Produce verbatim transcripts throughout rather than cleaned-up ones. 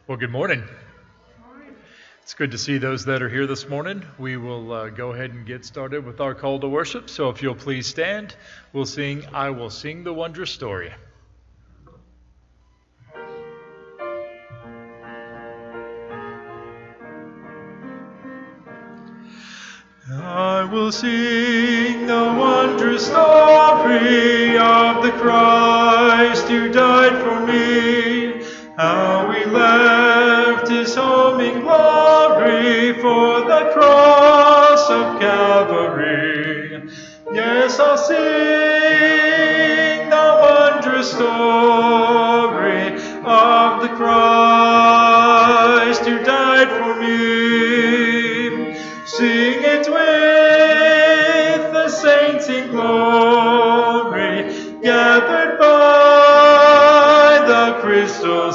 Well, good morning. It's good to see those that are here this morning. We will uh, go ahead and get started with our call to worship. So if you'll please stand, we'll sing, I Will Sing the Wondrous Story. I will sing the wondrous story of the Christ who died for me, how he left his home in glory for the cross of Calvary. Yes, I'll sing the wondrous story of the Christ who died for me. Sing it with the saints in glory, gathered by the crystal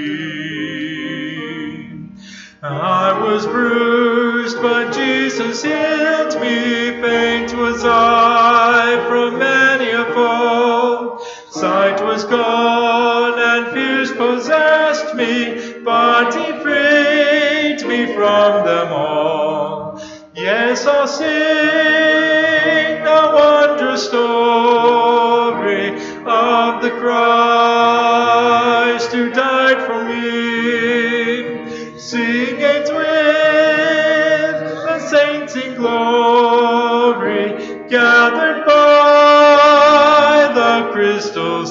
sea. I was bruised, but Jesus healed me. Faint was I from many a fall. Sight was gone and fears possessed me, but he freed me from them all. Yes, I'll sing the wondrous story of the Christ who died for me. Sing it with the saints in glory, gathered by the crystal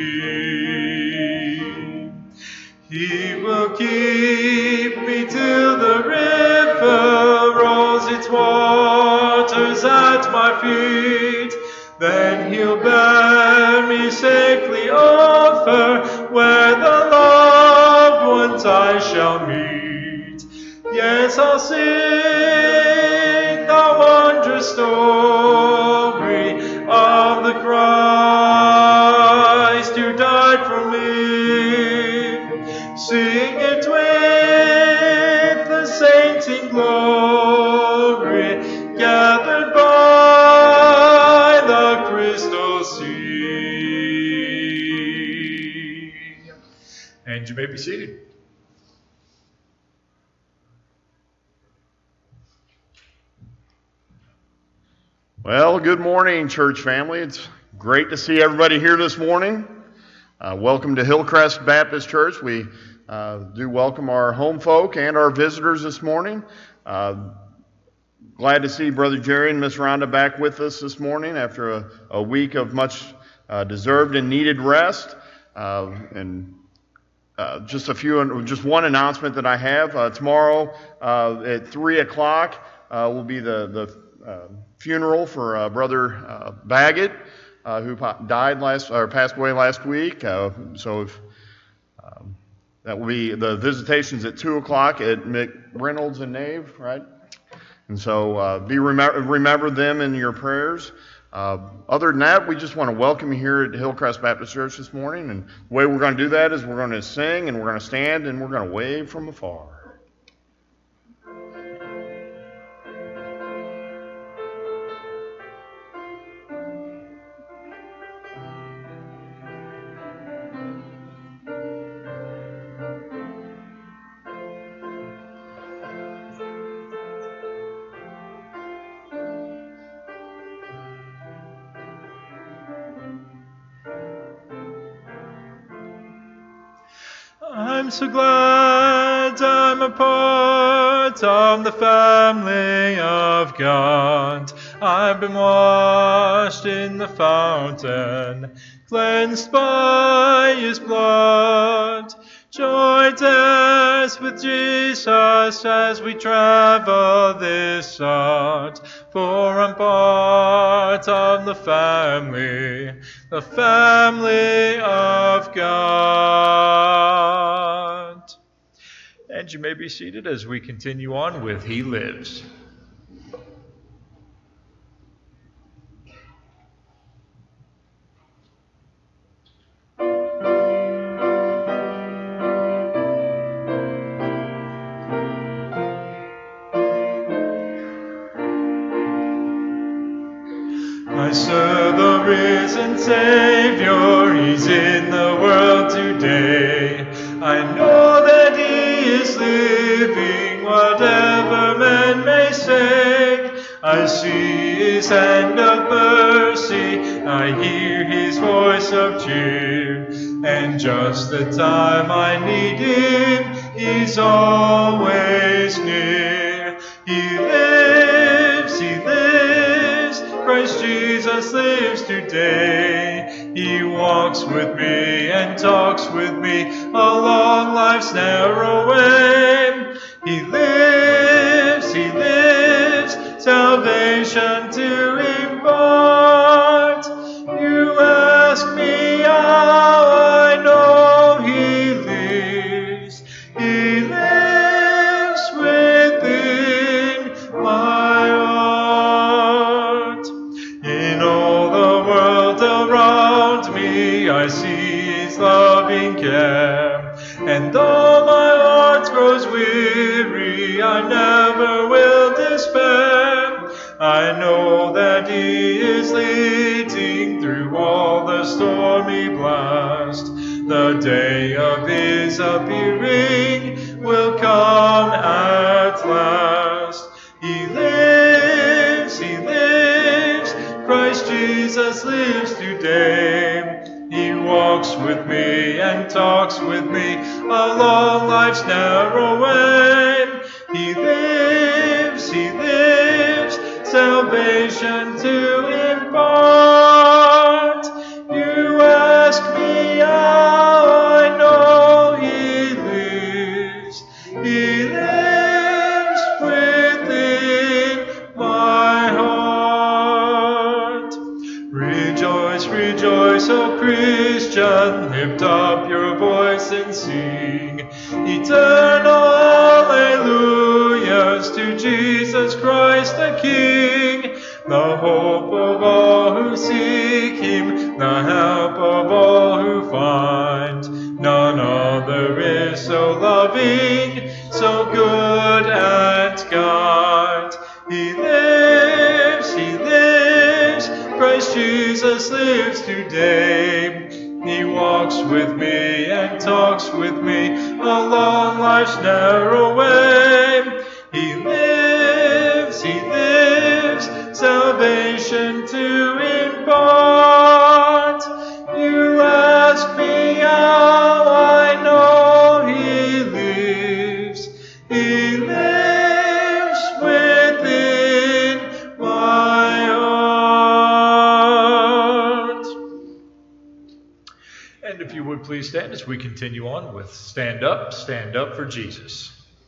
sea. He will keep me till the river rolls its waters at my feet. Then he'll bear me safely over where the loved ones I shall meet. Yes, I'll sing the wondrous story of the Christ who died for me. Sing it with the saints in glory, gathered by the crystal sea. And you may be seated. Well, good morning, church family. It's great to see everybody here this morning. Uh, welcome to Hillcrest Baptist Church. We uh, do welcome our home folk and our visitors this morning. Uh, glad to see Brother Jerry and Miss Rhonda back with us this morning after a, a week of much uh, deserved and needed rest. Uh, and uh, just a few, just one announcement that I have. Uh, tomorrow uh, at three o'clock uh, will be the the uh, funeral for uh, Brother uh, Baggett, uh, who died last or passed away last week. Uh, so if, um, that will be the visitations at two o'clock at McReynolds and Nave, right? And so uh, be remember, remember them in your prayers. Uh, other than that, we just want to welcome you here at Hillcrest Baptist Church this morning. And the way we're going to do that is we're going to sing and we're going to stand and we're going to wave from afar. I'm so glad I'm a part of the family of God. I've been washed in the fountain, cleansed by his blood. Join us with Jesus as we travel this sod. For I'm part of the family, the family of God. And you may be seated as we continue on with He Lives. I serve the risen Savior, He's in the world today. I know that He is living, whatever men may say. I see his hand of mercy, I hear his voice of cheer, and just the time I need him, he's always near. He lives, he lives, Christ Jesus lives today. He walks with me and talks with me along life's narrow way. He lives, he lives, salvation to impart. You ask me how I know he lives. He lives within my heart. In all the world around me, I see his loving care. And though my heart grows weary, I never will despair. I know that he is leading through all the stormy blast. The day of his appearing will come at last. He lives, he lives, Christ Jesus lives today. He walks with me and talks with me along life's narrow way. He lives, he lives, salvation to impart. You ask me how I know he lives. He lives within my heart. Rejoice, rejoice, O Christian, lift up your voice and sing eternal hallelujahs to Jesus Christ the King, the hope of all who seek him, the help of all who find. None other is so loving, so good and kind. He lives, he lives, Christ Jesus lives today. He walks with me and talks with me along life's narrow way. He lives, he lives, salvation to impart. You ask me how I know he lives. He lives within my heart. And if you would please stand as we continue on with Stand Up, Stand Up for Jesus.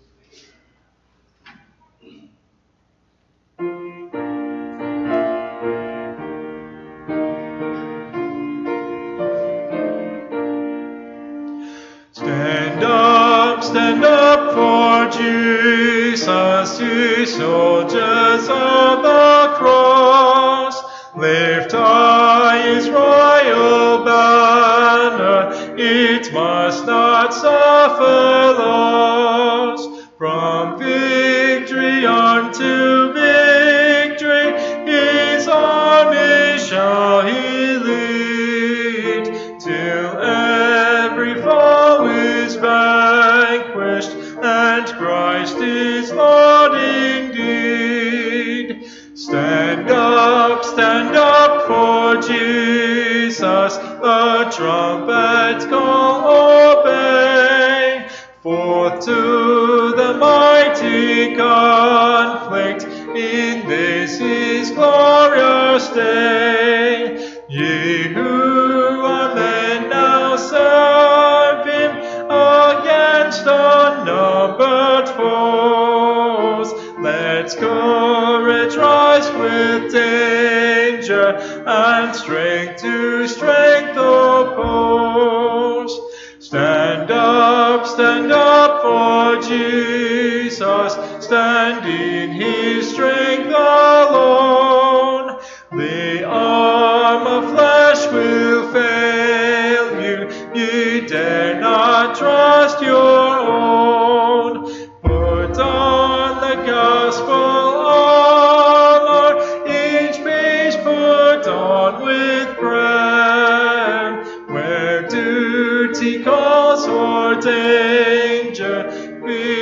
Stand up, stand up for Jesus, ye soldiers of the cross. Lift high his royal banner, it must not suffer loss. From victory unto victory, his army shall he lead, till every foe is vanquished, and Christ is Lord indeed. Stand up, stand up for Jesus, the trumpet call obey. Forth to the mighty conflict, in this his glorious day. Ye who are men now serve him against unnumbered foes. Let courage rise with danger, and strength to strength oppose. Stand up, stand up for Jesus, stand in his strength alone. The arm of flesh will fail you, ye dare not trust your own. Put on the gospel armor, each piece put on with prayer. Where duty calls for danger, be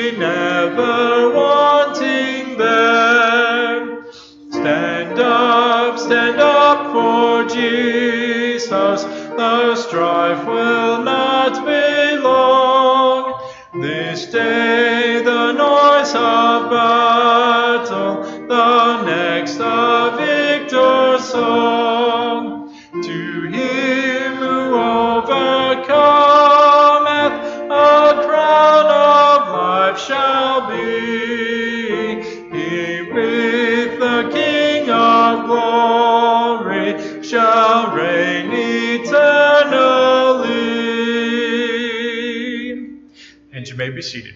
never wanting there. Stand up, stand up for Jesus, the strife will not be long. This day the noise of battle, the next a victor's song. To him who overcometh, a crown of life shall be. He with the King of glory shall reign eternally. And you may be seated.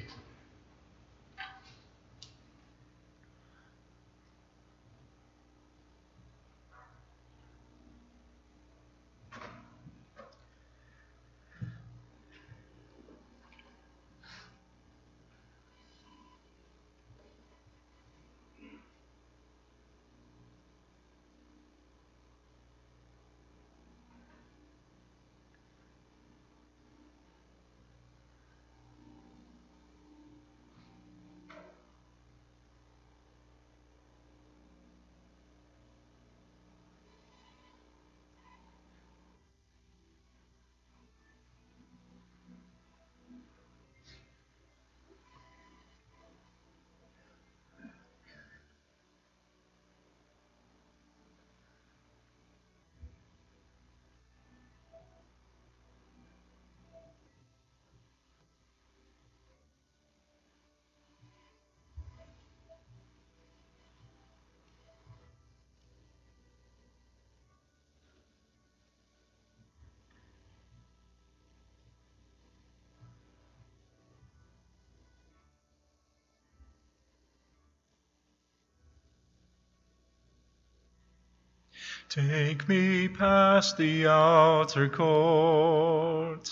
Take me past the outer court,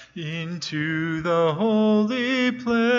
into the holy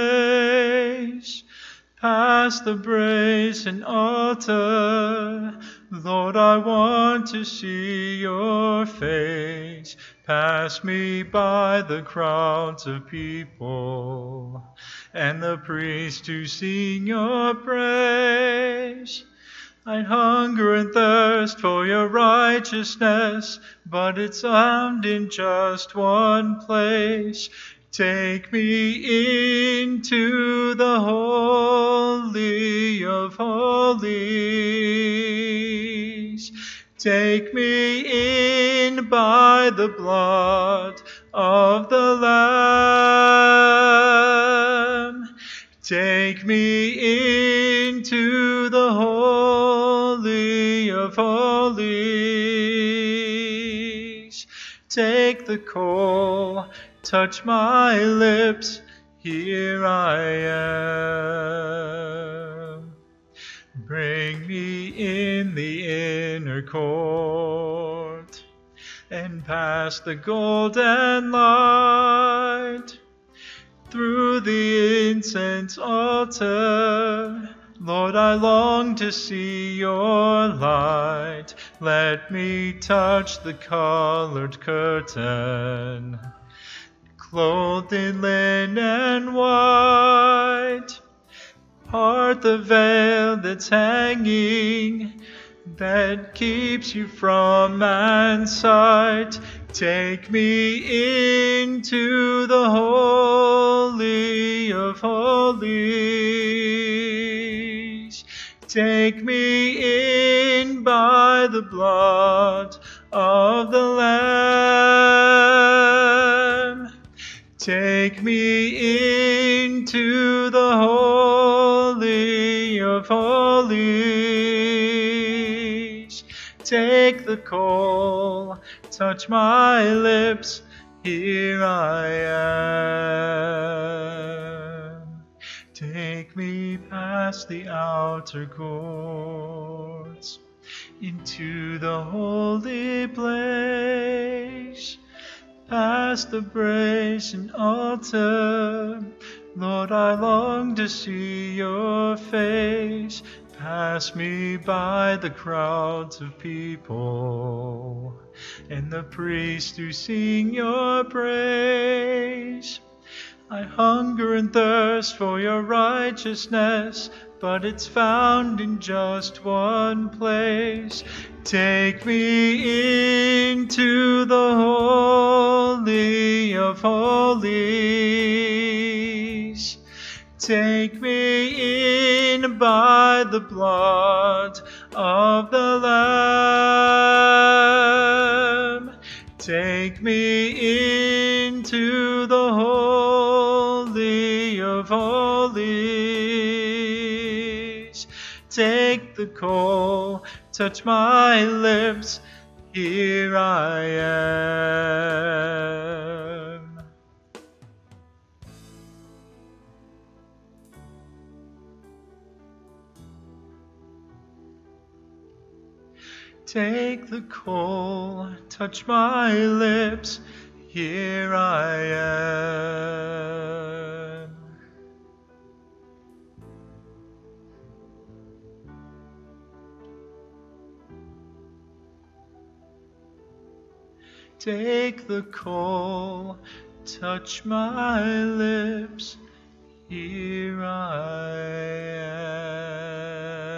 place, past the brazen altar. Lord, I want to see your face. Pass me by the crowds of people, and the priests to sing your praise. I hunger and thirst for your righteousness, but it's found in just one place. Take me into the holy of holies. Take me in by the blood of the Lamb. Take me into the holy of holies. Take the coal, touch my lips, here I am. Bring me in the inner court, and past the golden light, through the incense altar. Lord, I long to see your light. Let me touch the colored curtain, clothed in linen white. Part the veil that's hanging, that keeps you from man's sight. Take me into the holy of holies. Take me in by the blood of the Lamb. Take me into the holy of holies. Take the coal, touch my lips, here I am. Take me past the outer courts, into the holy place, past the brazen altar. Lord, I long to see your face. Pass me by the crowds of people, and the priests who sing your praise. I hunger and thirst for your righteousness, but it's found in just one place. Take me into the Holy of Holies. Take me in by the blood of the Lamb. Take me into the Holy of Holies. Take the coal, touch my lips, here I am. Take the coal, touch my lips, here I am. Take the coal, touch my lips, here I am.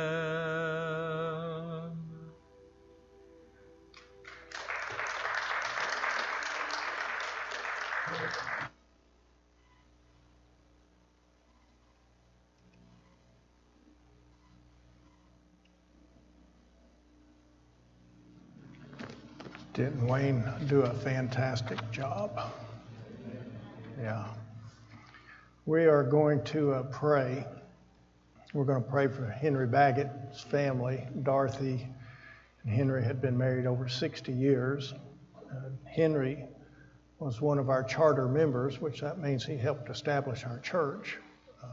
Didn't Wayne do a fantastic job? Yeah. We are going to uh, pray. We're going to pray for Henry Baggett's family. Dorothy and Henry had been married over sixty years. Uh, Henry was one of our charter members, which that means he helped establish our church. Uh,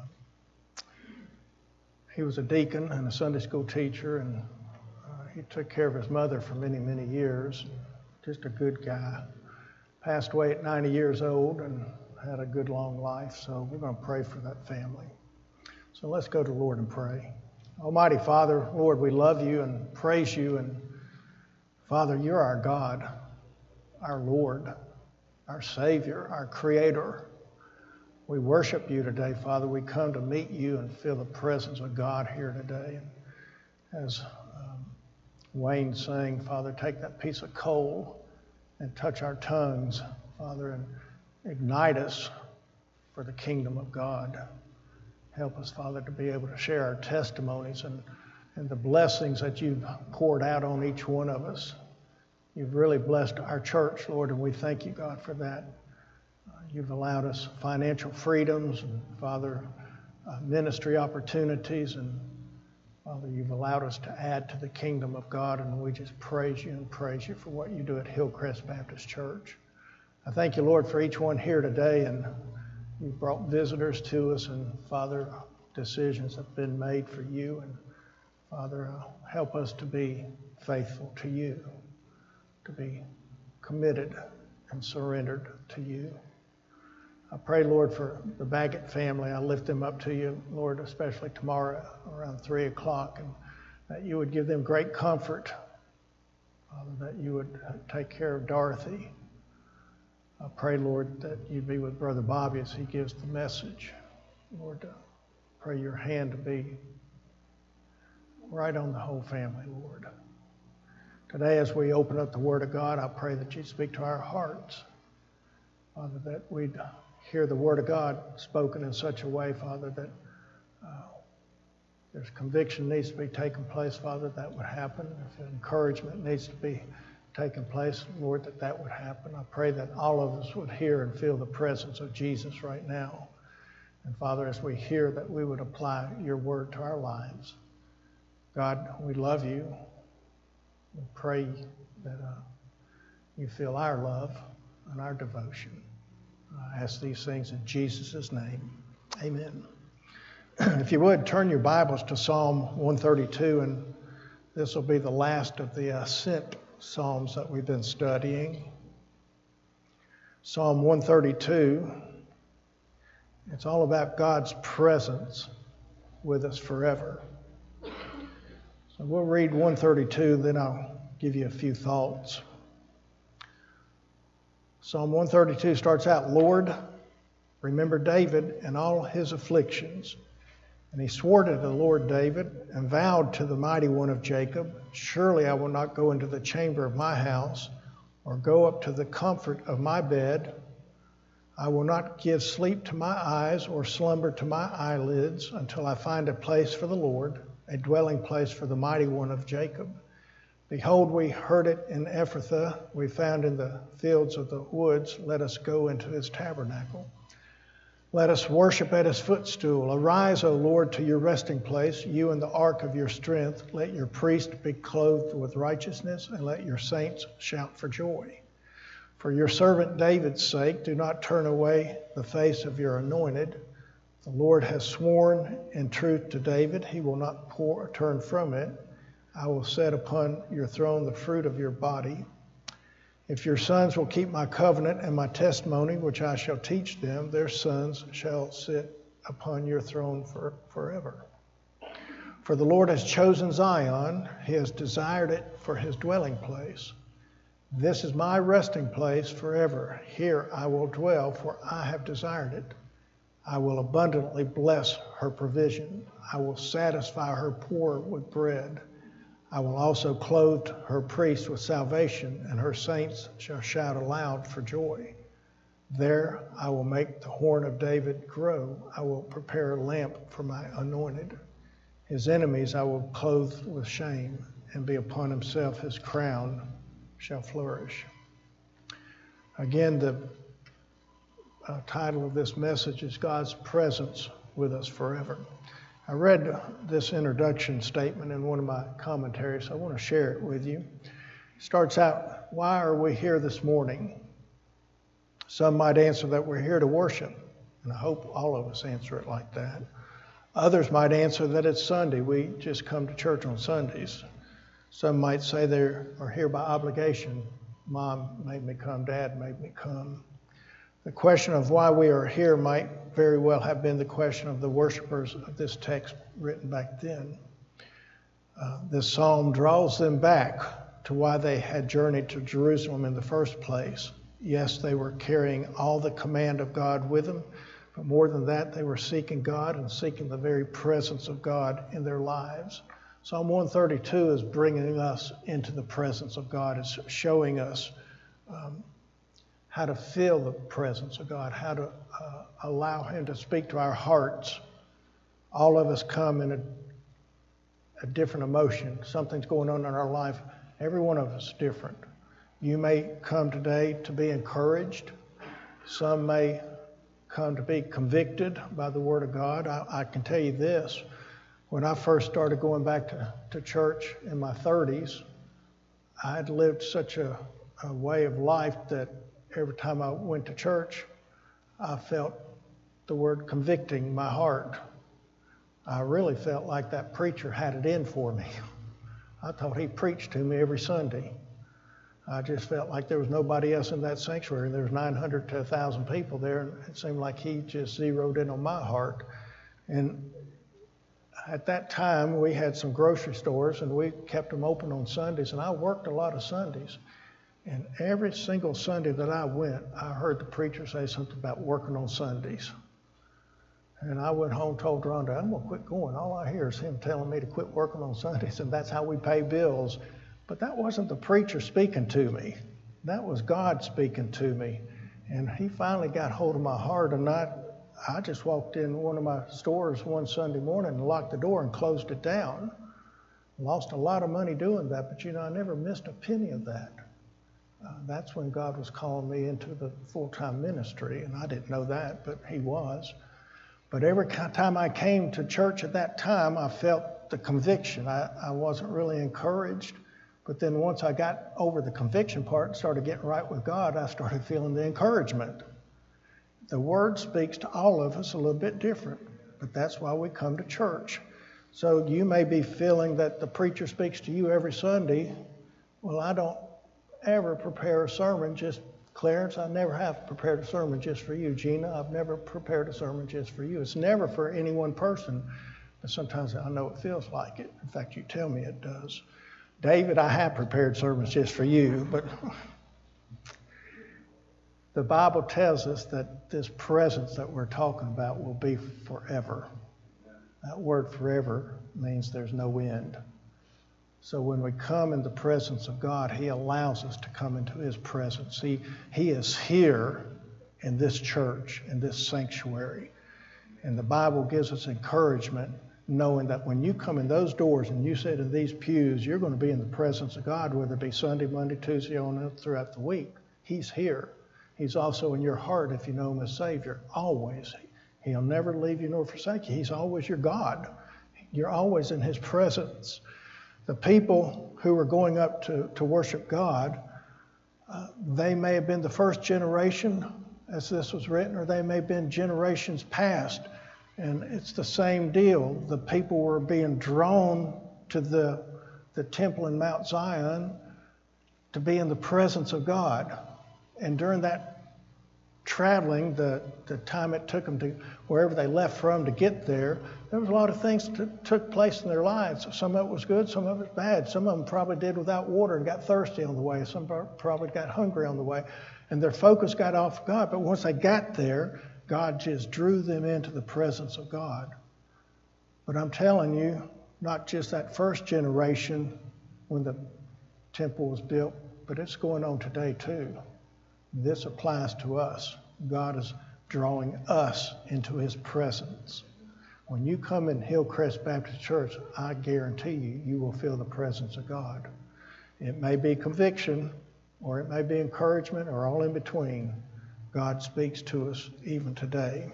he was a deacon and a Sunday school teacher, and uh, he took care of his mother for many, many years. Just a good guy. Passed away at ninety years old and had a good long life, so we're going to pray for that family. So let's go to the Lord and pray. Almighty Father, Lord, we love you and praise you, and Father, you're our God, our Lord, our Savior, our Creator. We worship you today, Father. We come to meet you and feel the presence of God here today. And as um, Wayne sang, Father, take that piece of coal and touch our tongues, Father, and ignite us for the kingdom of God. Help us, Father, to be able to share our testimonies and, and the blessings that you've poured out on each one of us. You've really blessed our church, Lord, and we thank you, God, for that. Uh, you've allowed us financial freedoms and, Father, uh, ministry opportunities, and Father, you've allowed us to add to the kingdom of God, and we just praise you and praise you for what you do at Hillcrest Baptist Church. I thank you, Lord, for each one here today, and you've brought visitors to us, and Father, decisions have been made for you, and Father, uh, help us to be faithful to you, to be committed and surrendered to you. I pray, Lord, for the Baggett family. I lift them up to you, Lord, especially tomorrow around three o'clock, and that you would give them great comfort, Father, that you would take care of Dorothy. I pray, Lord, that you'd be with Brother Bobby as he gives the message. Lord, uh, pray your hand to be right on the whole family, Lord. Today, as we open up the Word of God, I pray that you'd speak to our hearts, Father, that we'd hear the Word of God spoken in such a way, Father, that uh, there's conviction needs to be taking place, Father, that would happen. If encouragement needs to be taking place, Lord, that that would happen. I pray that all of us would hear and feel the presence of Jesus right now. And Father, as we hear, that we would apply your word to our lives. God, we love you. We pray that uh, you feel our love and our devotion. I ask these things in Jesus' name. Amen. If you would, turn your Bibles to Psalm one thirty-two, and this will be the last of the Ascent Psalms that we've been studying. Psalm one thirty-two, it's all about God's presence with us forever. So we'll read one thirty-two, then I'll give you a few thoughts. Psalm one thirty-two starts out, Lord, Remember David and all his afflictions. And he swore to the Lord David and vowed to the Mighty One of Jacob, surely I will not go into the chamber of my house or go up to the comfort of my bed. I will not give sleep to my eyes or slumber to my eyelids until I find a place for the Lord, a dwelling place for the Mighty One of Jacob. Behold, we heard it in Ephrathah, we found in the fields of the woods. Let us go into his tabernacle. Let us worship at his footstool. Arise, O Lord, to your resting place, you in the ark of your strength. Let your priest be clothed with righteousness, and let your saints shout for joy. For your servant David's sake, do not turn away the face of your anointed. The Lord has sworn in truth to David, he will not pour, turn from it. I will set upon your throne the fruit of your body. If your sons will keep my covenant and my testimony, which I shall teach them, their sons shall sit upon your throne for, forever. For the Lord has chosen Zion, he has desired it for his dwelling place. This is my resting place forever. Here I will dwell, for I have desired it. I will abundantly bless her provision. I will satisfy her poor with bread. I will also clothe her priests with salvation, and her saints shall shout aloud for joy. There I will make the horn of David grow. I will prepare a lamp for my anointed. His enemies I will clothe with shame, and be upon himself his crown shall flourish. Again, the uh, title of this message is God's Presence with Us Forever. I read this introduction statement in one of my commentaries, so I want to share it with you. It starts out, why are we here this morning? Some might answer that we're here to worship, and I hope all of us answer it like that. Others might answer that it's Sunday. We just come to church on Sundays. Some might say they are here by obligation. Mom made me come, Dad made me come. The question of why we are here might very well have been the question of the worshipers of this text written back then. Uh, this psalm draws them back to why they had journeyed to Jerusalem in the first place. Yes, they were carrying all the command of God with them, but more than that, they were seeking God and seeking the very presence of God in their lives. Psalm one thirty-two is bringing us into the presence of God. It's showing us um, how to feel the presence of God, how to uh, allow him to speak to our hearts. All of us come in a, a different emotion. Something's going on in our life. Every one of us is different. You may come today to be encouraged. Some may come to be convicted by the Word of God. I, I can tell you this. When I first started going back to, to church in my thirties, I had lived such a, a way of life that every time I went to church, I felt the word convicting my heart. I really felt like that preacher had it in for me. I thought he preached to me every Sunday. I just felt like there was nobody else in that sanctuary. There was nine hundred to one thousand people there, and it seemed like he just zeroed in on my heart. And at that time, we had some grocery stores, and we kept them open on Sundays, and I worked a lot of Sundays. And every single Sunday that I went, I heard the preacher say something about working on Sundays. And I went home, told Rhonda, I'm going to quit going. All I hear is him telling me to quit working on Sundays, and that's how we pay bills. But that wasn't the preacher speaking to me. That was God speaking to me. And he finally got hold of my heart, and I, I just walked in one of my stores one Sunday morning and locked the door and closed it down. Lost a lot of money doing that, but you know, I never missed a penny of that. Uh, that's when God was calling me into the full-time ministry, and I didn't know that, but he was. But every time I came to church at that time, I felt the conviction. I, I wasn't really encouraged, but then once I got over the conviction part and started getting right with God, I started feeling the encouragement. The Word speaks to all of us a little bit different, but that's why we come to church. So you may be feeling that the preacher speaks to you every Sunday. Well, I don't ever prepare a sermon just, Clarence, I never have prepared a sermon just for you. Gina, I've never prepared a sermon just for you. It's never for any one person, but sometimes I know it feels like it. In fact, you tell me it does. David, I have prepared sermons just for you, but The Bible tells us that this presence that we're talking about will be forever. That word forever means there's no end. So when we come in the presence of God, He allows us to come into His presence. He, he is here in this church, in this sanctuary. And the Bible gives us encouragement, knowing that when you come in those doors and you sit in these pews, you're going to be in the presence of God, whether it be Sunday, Monday, Tuesday, on up throughout the week. He's here. He's also in your heart if you know Him as Savior, always. He'll never leave you nor forsake you. He's always your God. You're always in His presence. The people who were going up to, to worship God, uh, they may have been the first generation as this was written, or they may have been generations past. And it's the same deal. The people were being drawn to the, the temple in Mount Zion to be in the presence of God. And during that traveling, the, the time it took them to wherever they left from to get there, there was a lot of things that took place in their lives. Some of it was good, some of it was bad. Some of them probably did without water and got thirsty on the way. Some probably got hungry on the way. And their focus got off God. But once they got there, God just drew them into the presence of God. But I'm telling you, not just that first generation when the temple was built, but it's going on today too. This applies to us. God is drawing us into His presence. When you come in Hillcrest Baptist Church, I guarantee you, you will feel the presence of God. It may be conviction, or it may be encouragement, or all in between. God speaks to us even today.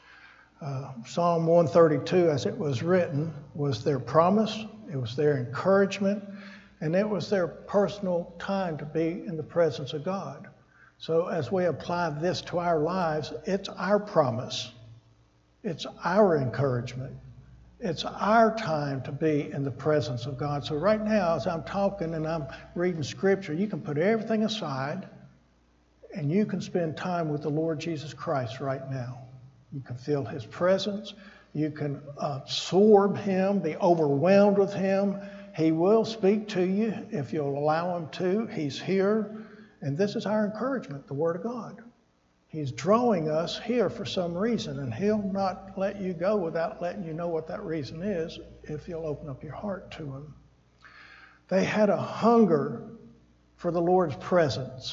Uh, Psalm one thirty-two, as it was written, was their promise, it was their encouragement, and it was their personal time to be in the presence of God. So as we apply this to our lives, it's our promise. It's our encouragement. It's our time to be in the presence of God. So right now, as I'm talking and I'm reading Scripture, you can put everything aside and you can spend time with the Lord Jesus Christ right now. You can feel His presence. You can absorb Him, be overwhelmed with Him. He will speak to you if you'll allow Him to. He's here. And this is our encouragement, the Word of God. He's drawing us here for some reason, and He'll not let you go without letting you know what that reason is if you'll open up your heart to Him. They had a hunger for the Lord's presence.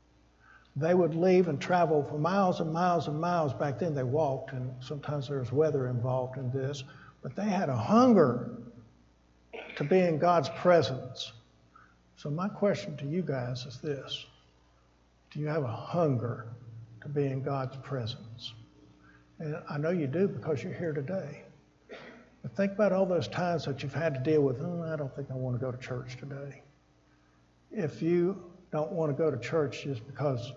They would leave and travel for miles and miles and miles. Back then they walked, and sometimes there was weather involved in this, but they had a hunger to be in God's presence. So my question to you guys is this: do you have a hunger to be in God's presence? And I know you do because you're here today. But think about all those times that you've had to deal with, oh, I don't think I want to go to church today. If you don't want to go to church just because,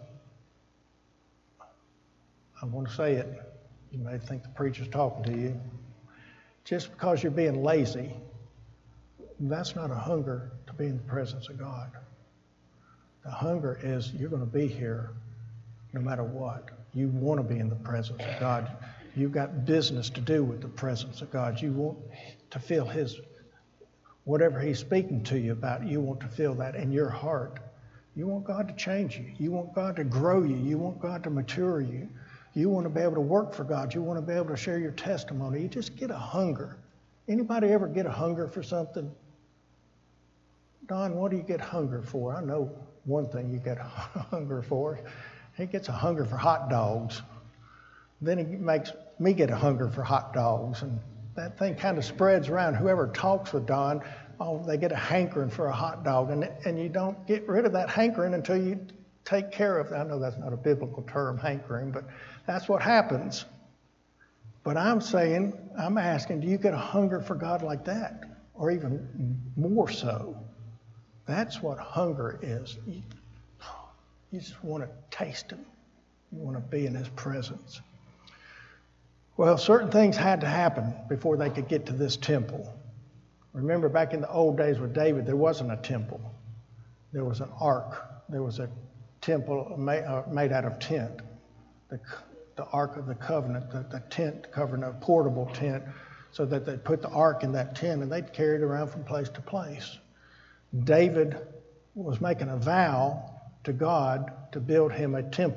I want to say it, you may think the preacher's talking to you, just because you're being lazy, that's not a hunger to be in the presence of God. The hunger is you're going to be here no matter what. You want to be in the presence of God. You've got business to do with the presence of God. You want to feel His, whatever He's speaking to you about, you want to feel that in your heart. You want God to change you. You want God to grow you. You want God to mature you. You want to be able to work for God. You want to be able to share your testimony. You just get a hunger. Anybody ever get a hunger for something? Don, what do you get hunger for? I know one thing you get hunger for. He gets a hunger for hot dogs. Then he makes me get a hunger for hot dogs. And that thing kind of spreads around. Whoever talks with Don, oh, they get a hankering for a hot dog. And, and you don't get rid of that hankering until you take care of that. I know that's not a biblical term, hankering, but that's what happens. But I'm saying, I'm asking, do you get a hunger for God like that? Or even more so? That's what hunger is. You, you just want to taste Him. You want to be in His presence. Well, certain things had to happen before they could get to this temple. Remember, back in the old days with David, there wasn't a temple. There was an ark. There was a temple made, uh, made out of tent. The, the Ark of the Covenant, the, the tent covering a portable tent, so that they'd put the ark in that tent and they'd carry it around from place to place. David was making a vow to God to build him a temple.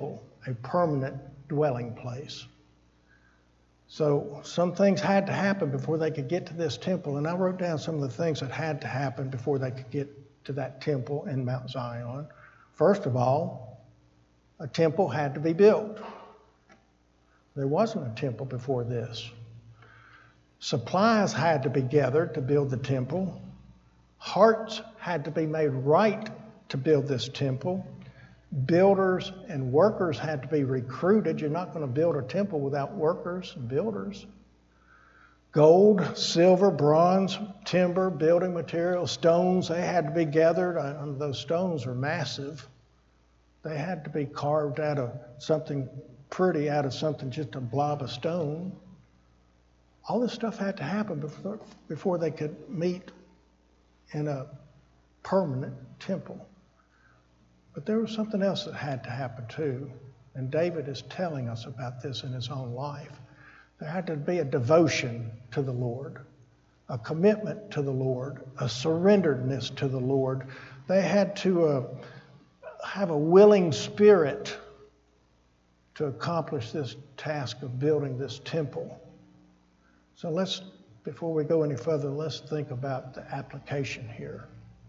a permanent dwelling place. So some things had to happen before they could get to this temple, and I wrote down some of the things that had to happen before they could get to that temple in Mount Zion. First of all, a temple had to be built. There wasn't a temple before this. Supplies had to be gathered to build the temple. Hearts had to be made right to build this temple. Builders and workers had to be recruited. You're not going to build a temple without workers and builders. Gold, silver, bronze, timber, building materials, stones, they had to be gathered. And those stones were massive. They had to be carved out of something pretty, out of something just a blob of stone. All this stuff had to happen before, before they could meet in a permanent temple. But there was something else that had to happen too. And David is telling us about this in his own life. There had to be a devotion to the Lord, a commitment to the Lord, a surrenderedness to the Lord. They had to uh, have a willing spirit to accomplish this task of building this temple. So let's, before we go any further, let's think about the application here.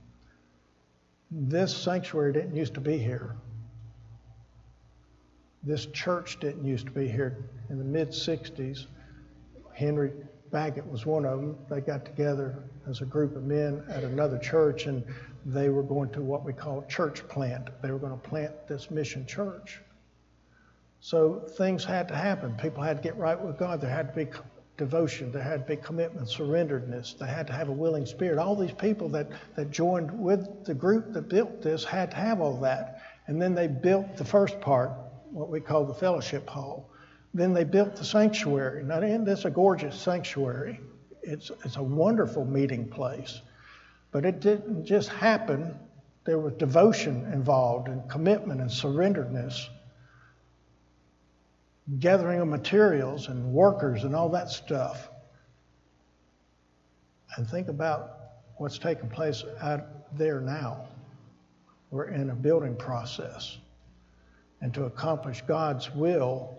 This sanctuary didn't used to be here. This church didn't used to be here. In the mid sixties, Henry Baggett was one of them. They got together as a group of men at another church, and they were going to what we call church plant. They were going to plant this mission church. So things had to happen. People had to get right with God. There had to be devotion. There had to be commitment, surrenderedness. They had to have a willing spirit. All these people that, that joined with the group that built this had to have all that. And then they built the first part, what we call the fellowship hall. Then they built the sanctuary. Now, isn't this a gorgeous sanctuary? It's, it's a wonderful meeting place. But it didn't just happen. There was devotion involved and commitment and surrenderedness. Gathering of materials and workers and all that stuff. And think about what's taking place out there now. We're in a building process. And to accomplish God's will,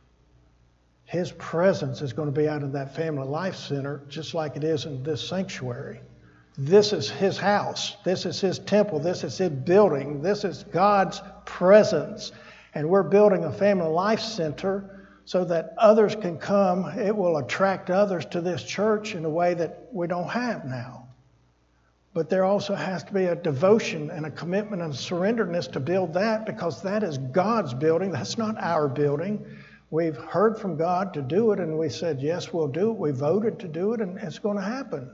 His presence is going to be out in that Family Life Center just like it is in this sanctuary. This is His house. This is His temple. This is His building. This is God's presence. And we're building a Family Life Center so that others can come. It will attract others to this church in a way that we don't have now. But there also has to be a devotion and a commitment and a surrenderedness to build that, because that is God's building. That's not our building. We've heard from God to do it, and we said, yes, we'll do it. We voted to do it, and it's going to happen.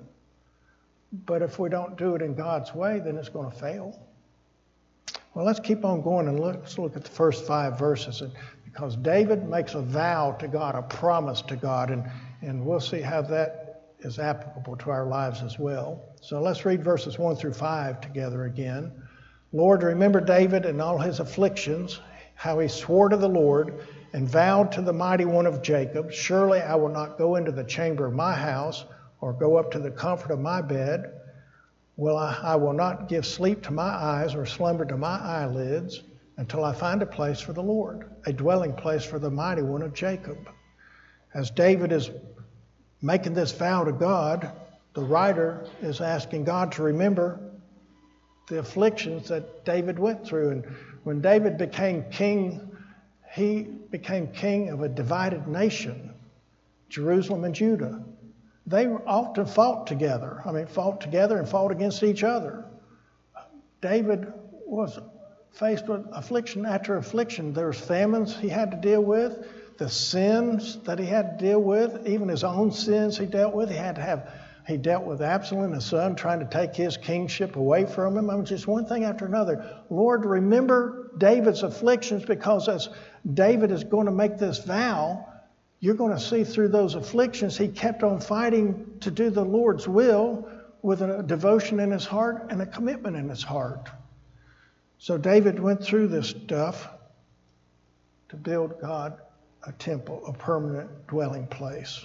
But if we don't do it in God's way, then it's going to fail. Well, let's keep on going and look, let's look at the first five verses. And because David makes a vow to God, a promise to God, and, and we'll see how that is applicable to our lives as well. So let's read verses one through five together again. Lord, remember David and all his afflictions, how he swore to the Lord and vowed to the Mighty One of Jacob, surely I will not go into the chamber of my house or go up to the comfort of my bed. Well, I, I will not give sleep to my eyes or slumber to my eyelids until I find a place for the Lord, a dwelling place for the Mighty One of Jacob. As David is making this vow to God, the writer is asking God to remember the afflictions that David went through. And when David became king, he became king of a divided nation, Jerusalem and Judah. They often fought together. I mean, fought together and fought against each other. David was faced with affliction after affliction. There was famines he had to deal with, the sins that he had to deal with, even his own sins he dealt with. He had to have, he dealt with Absalom, his son, trying to take his kingship away from him. I mean, just one thing after another. Lord, remember David's afflictions, because as David is going to make this vow, you're going to see through those afflictions, he kept on fighting to do the Lord's will with a devotion in his heart and a commitment in his heart. So David went through this stuff to build God a temple, a permanent dwelling place.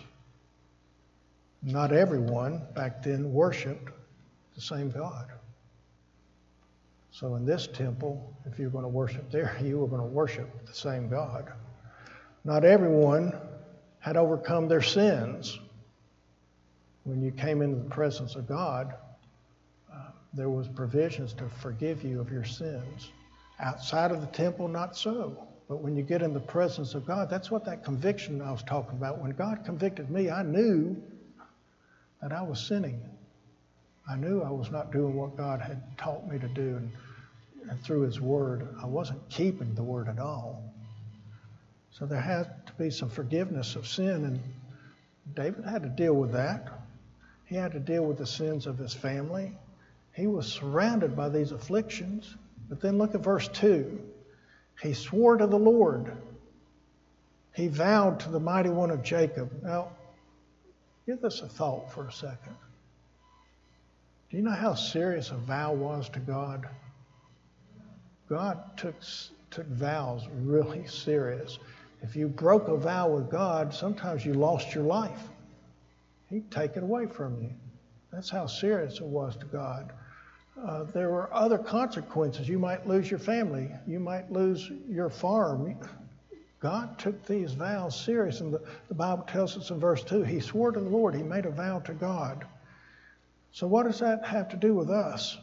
Not everyone back then worshiped the same God. So in this temple, if you're going to worship there, you were going to worship the same God. Not everyone had overcome their sins. When you came into the presence of God, uh, there was provisions to forgive you of your sins. Outside of the temple, not so. But when you get in the presence of God, that's what that conviction I was talking about. When God convicted me, I knew that I was sinning. I knew I was not doing what God had taught me to do. And, and through His Word, I wasn't keeping the Word at all. So there had to be some forgiveness of sin. And David had to deal with that. He had to deal with the sins of his family. He was surrounded by these afflictions. But then look at verse two. He swore to the Lord. He vowed to the Mighty One of Jacob. Now, give this a thought for a second. Do you know how serious a vow was to God? God took, took vows really serious. If you broke a vow with God, sometimes you lost your life. He'd take it away from you. That's how serious it was to God. Uh, there were other consequences. You might lose your family. You might lose your farm. God took these vows serious. And the, the Bible tells us in verse two, He swore to the Lord. He made a vow to God. So what does that have to do with us?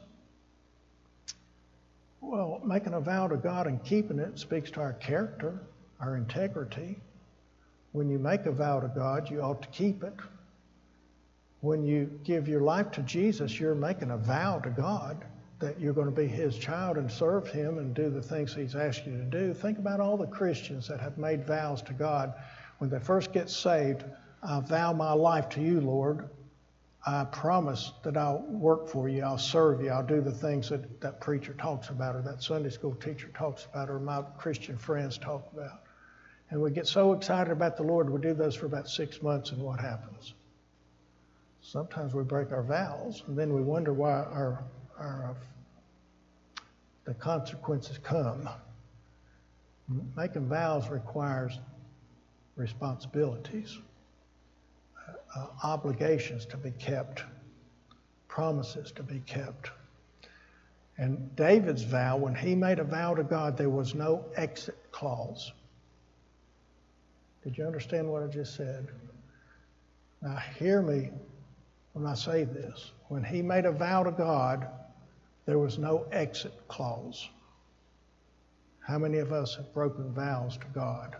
Well, making a vow to God and keeping it speaks to our character, our integrity. When you make a vow to God, you ought to keep it. When you give your life to Jesus, you're making a vow to God that you're going to be His child and serve Him and do the things He's asked you to do. Think about all the Christians that have made vows to God. When they first get saved, I vow my life to you, Lord. I promise that I'll work for you, I'll serve you, I'll do the things that that preacher talks about or that Sunday school teacher talks about or my Christian friends talk about. And we get so excited about the Lord, we do those for about six months, and what happens? Sometimes we break our vows, and then we wonder why our, our uh, the consequences come. Making vows requires responsibilities, uh, obligations to be kept, promises to be kept. And David's vow, when he made a vow to God, there was no exit clause. Did you understand what I just said? Now hear me when I say this. When he made a vow to God, there was no exit clause. How many of us have broken vows to God?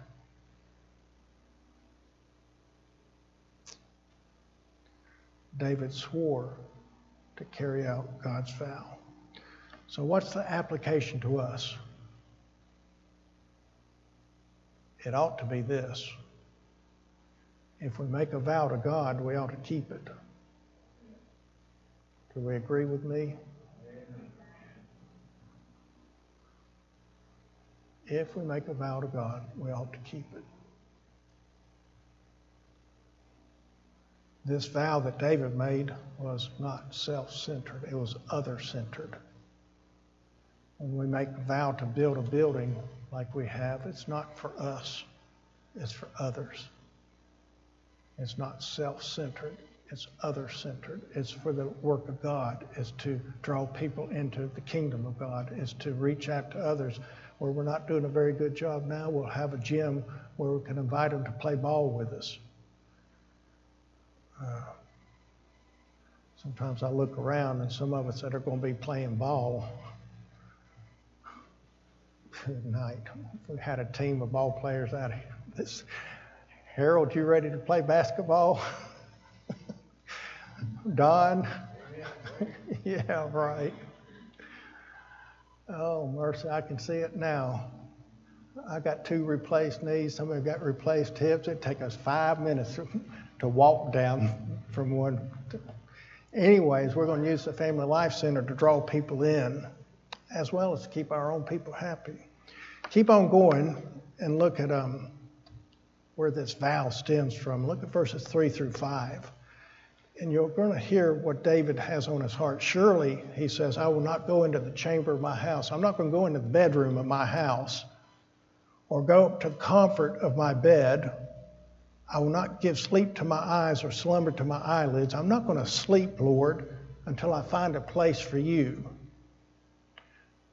David swore to carry out God's vow. So what's the application to us? It ought to be this. If we make a vow to God, we ought to keep it. Do we agree with me? If we make a vow to God, we ought to keep it. This vow that David made was not self-centered. It was other-centered. When we make a vow to build a building like we have, it's not for us. It's for others. It's not self-centered. It's other-centered. It's for the work of God. It's to draw people into the kingdom of God. It's to reach out to others. Where we're not doing a very good job now, we'll have a gym where we can invite them to play ball with us. Uh, sometimes I look around and some of us that are going to be playing ball. Good night. If we had a team of ball players out here. This, Harold, you ready to play basketball? Don? Yeah, right. Oh, mercy, I can see it now. I got two replaced knees. Some have got replaced hips. It'd take us five minutes to walk down from one. To... Anyways, we're going to use the Family Life Center to draw people in, as well as to keep our own people happy. Keep on going and look at um, where this vow stems from. Look at verses three through five. And you're going to hear what David has on his heart. Surely, he says, I will not go into the chamber of my house. I'm not going to go into the bedroom of my house or go up to the comfort of my bed. I will not give sleep to my eyes or slumber to my eyelids. I'm not going to sleep, Lord, until I find a place for you.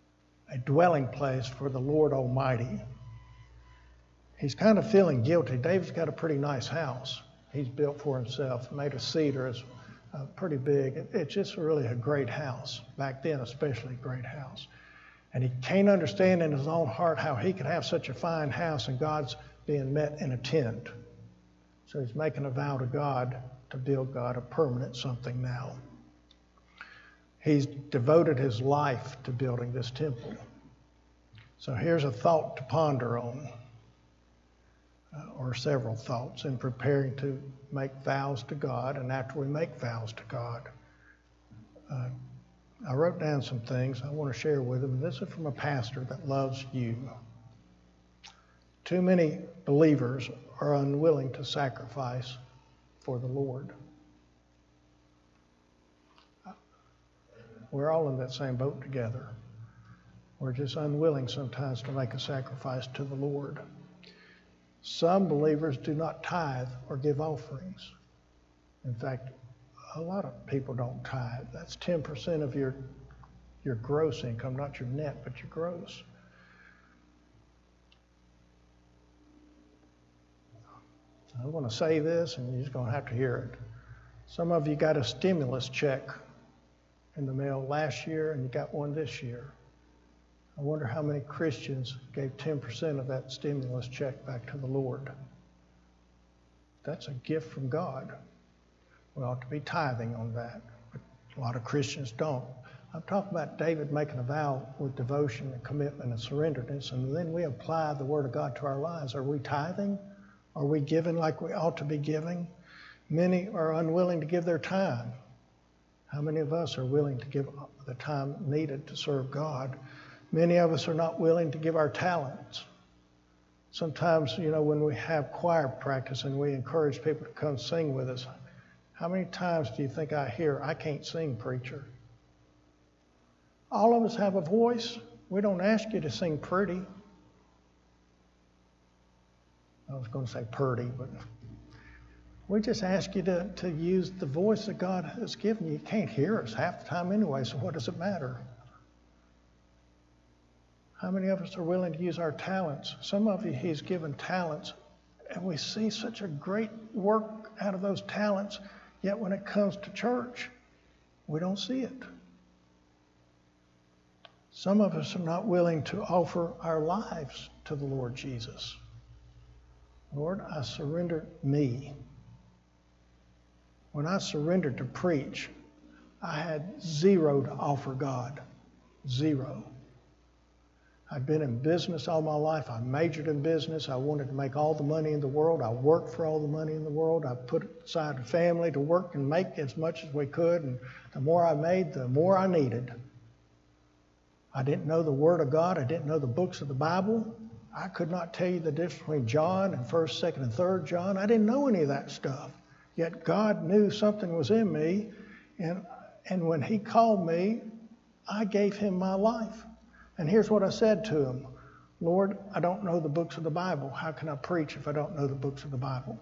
dwelling place for the Lord Almighty. He's kind of feeling guilty. David's got a pretty nice house he's built for himself, made of cedar. It's uh, pretty big. It's just really a great house. Back then, especially a great house. And he can't understand in his own heart how he could have such a fine house and God's being met in a tent. So he's making a vow to God to build God a permanent something now. He's devoted his life to building this temple. So here's a thought to ponder on. Uh, or several thoughts in preparing to make vows to God, and after we make vows to God. Uh, I wrote down some things I want to share with them. This is from a pastor that loves you. Too many believers are unwilling to sacrifice for the Lord. We're all in that same boat together. We're just unwilling sometimes to make a sacrifice to the Lord. Some believers do not tithe or give offerings. In fact, a lot of people don't tithe. That's ten percent of your, your gross income, not your net, but your gross. I want to say this, and you're just going to have to hear it. Some of you got a stimulus check in the mail last year, and you got one this year. I wonder how many Christians gave ten percent of that stimulus check back to the Lord. That's a gift from God. We ought to be tithing on that, but a lot of Christians don't. I'm talking about David making a vow with devotion and commitment and surrenderedness, and then we apply the Word of God to our lives. Are we tithing? Are we giving like we ought to be giving? Many are unwilling to give their time. How many of us are willing to give the time needed to serve God? Many of us are not willing to give our talents. Sometimes, you know, when we have choir practice and we encourage people to come sing with us, how many times do you think I hear, "I can't sing, preacher"? All of us have a voice. We don't ask you to sing pretty. I was going to say purdy, but we just ask you to, to use the voice that God has given you. You can't hear us half the time anyway, so what does it matter? How many of us are willing to use our talents? Some of you, He's given talents, and we see such a great work out of those talents, yet when it comes to church, we don't see it. Some of us are not willing to offer our lives to the Lord Jesus. Lord, I surrender me. When I surrendered to preach, I had zero to offer God. Zero. I'd been in business all my life. I majored in business. I wanted to make all the money in the world. I worked for all the money in the world. I put aside a family to work and make as much as we could. And the more I made, the more I needed. I didn't know the Word of God. I didn't know the books of the Bible. I could not tell you the difference between John and first, second, and third John. I didn't know any of that stuff. Yet God knew something was in me. And, and when He called me, I gave Him my life. And here's what I said to Him. Lord, I don't know the books of the Bible. How can I preach if I don't know the books of the Bible?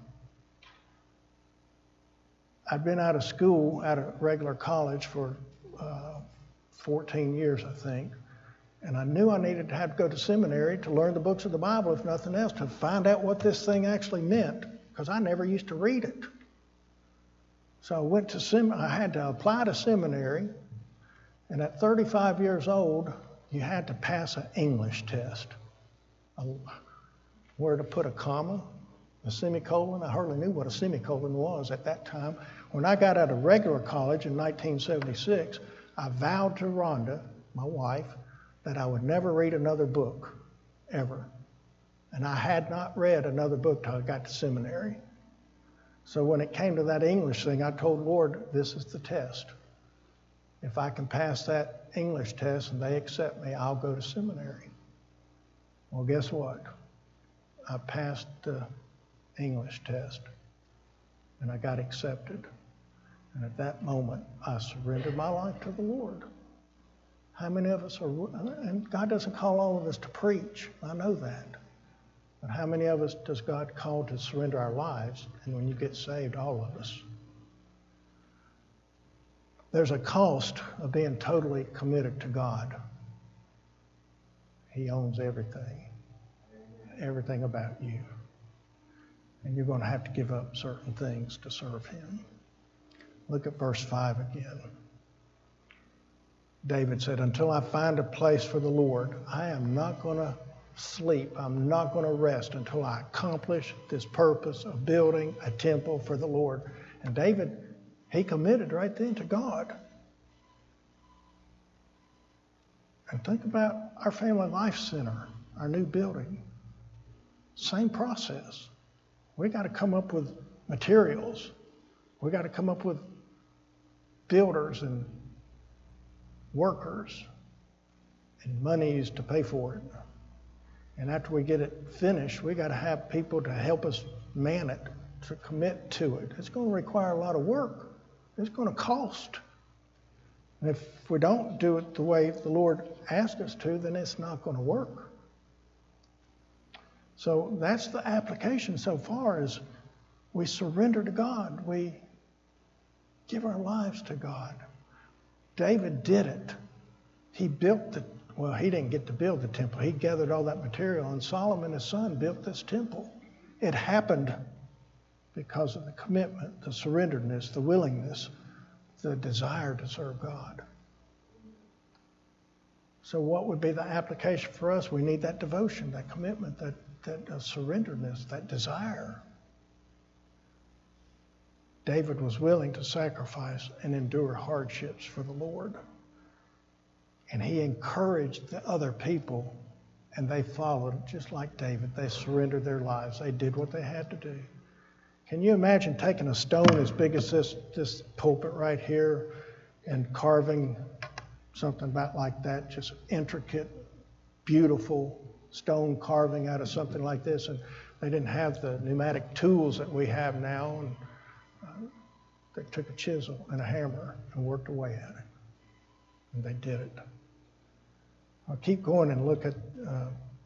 I'd been out of school, out of regular college for uh, fourteen years, I think. And I knew I needed to have to go to seminary to learn the books of the Bible, if nothing else, to find out what this thing actually meant, because I never used to read it. So I went to sem- I had to apply to seminary, and at thirty-five years old, you had to pass an English test. A, where to put a comma, a semicolon. I hardly knew what a semicolon was at that time. When I got out of regular college in nineteen seventy-six, I vowed to Rhonda, my wife, that I would never read another book, ever. And I had not read another book till I got to seminary. So when it came to that English thing, I told Lord, this is the test. If I can pass that English test and they accept me, I'll go to seminary. Well, guess what? I passed the English test and I got accepted. And at that moment, I surrendered my life to the Lord. How many of us are, and God doesn't call all of us to preach, I know that. But how many of us does God call to surrender our lives? And when you get saved, all of us. There's a cost of being totally committed to God. He owns everything, everything about you. And you're going to have to give up certain things to serve him. Look at verse five again. David said, until I find a place for the Lord, I am not going to sleep. I'm not going to rest until I accomplish this purpose of building a temple for the Lord. And David, he committed right then to God. And think about our Family Life Center, our new building. Same process. We got to come up with materials. We got to come up with builders and workers and monies to pay for it. And after we get it finished, we got to have people to help us man it, to commit to it. It's going to require a lot of work. It's going to cost. And if we don't do it the way the Lord asked us to, then it's not going to work. So that's the application so far, is we surrender to God. We give our lives to God. David did it. He built the, well, he didn't get to build the temple. He gathered all that material, and Solomon, his son, built this temple. It happened because of the commitment, the surrenderedness, the willingness, the desire to serve God. So what would be the application for us? We need that devotion, that commitment, that, that uh, surrenderedness, that desire. David was willing to sacrifice and endure hardships for the Lord. And he encouraged the other people, and they followed just like David. They surrendered their lives. They did what they had to do. Can you imagine taking a stone as big as this, this pulpit right here and carving something about like that, just intricate, beautiful stone carving out of something like this? And they didn't have the pneumatic tools that we have now. And uh, they took a chisel and a hammer and worked away at it. And they did it. I'll keep going and look at uh,